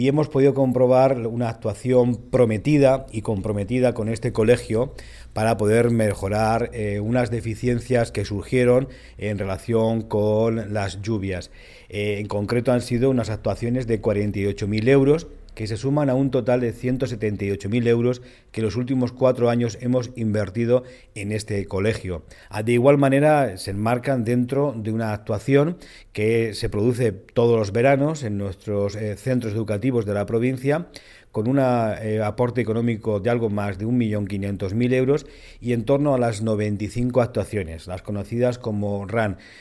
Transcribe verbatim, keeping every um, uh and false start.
Y hemos podido comprobar una actuación prometida y comprometida con este colegio para poder mejorar eh, unas deficiencias que surgieron en relación con las lluvias. Eh, en concreto han sido unas actuaciones de cuarenta y ocho mil euros que se suman a un total de ciento setenta y ocho mil euros que los últimos cuatro años hemos invertido en este colegio. De igual manera, se enmarcan dentro de una actuación que se produce todos los veranos en nuestros eh, centros educativos de la provincia, con un eh, aporte económico de algo más de un millón quinientos mil euros y en torno a las noventa y cinco actuaciones, las conocidas como RAN,